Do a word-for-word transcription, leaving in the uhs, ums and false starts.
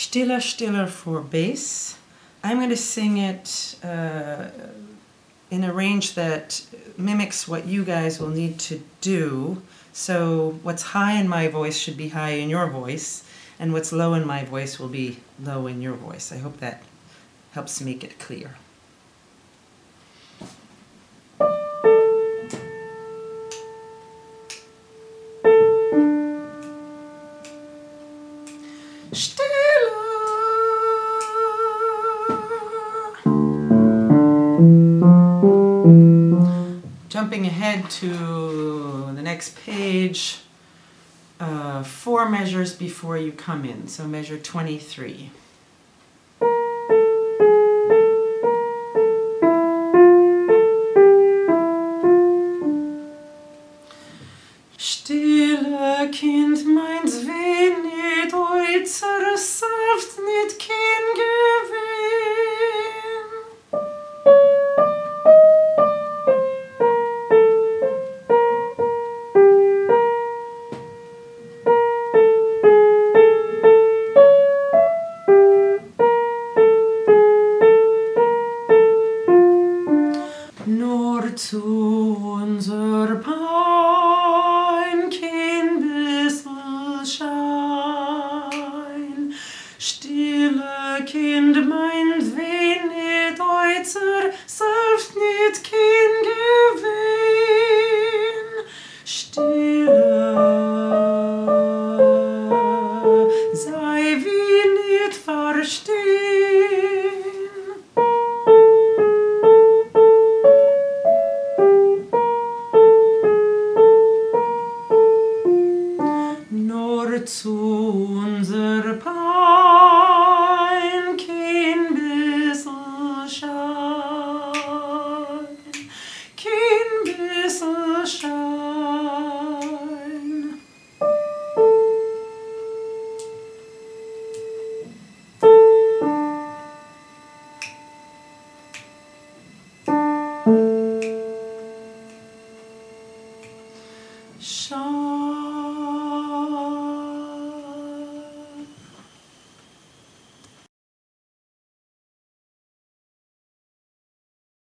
Stiller, Stiller for bass. I'm going to sing it uh, in a range that mimics what you guys will need to do. So what's high in my voice should be high in your voice, and what's low in my voice will be low in your voice. I hope that helps make it clear. Jumping ahead to the next page, uh, four measures before you come in, so measure twenty-three. Stille Kind meins weh nit, oizer saft nit kein Gewinn. Nur zu unser Pein kein bissel Schein. Stille Kind meint weh nit, oizer saft nit kein Gewinn. Stille sei wie nit verstehn.